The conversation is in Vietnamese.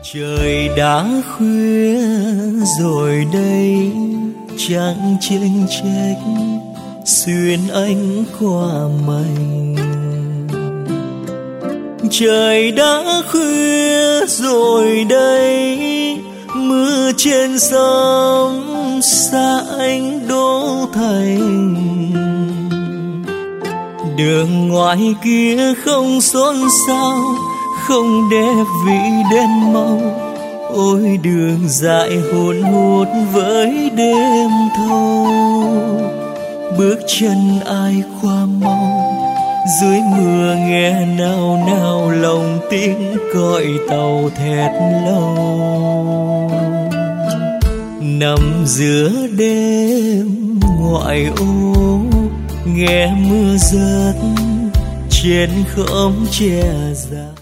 Trời đã khuya rồi đây, trăng chênh chếch xuyên ánh qua mây. Trời đã khuya rồi đây, mưa trên sông xa anh đổ thành. Đường ngoài kia không xôn xao, không đẹp vì đèn màu. Ôi đường dài hồn hút với đêm thâu. Bước chân ai qua mau, dưới mưa nghe nao nao lòng tiếng còi tàu thét lâu. Nằm giữa đêm ngoại ô, nghe mưa rớt trên khóm tre già.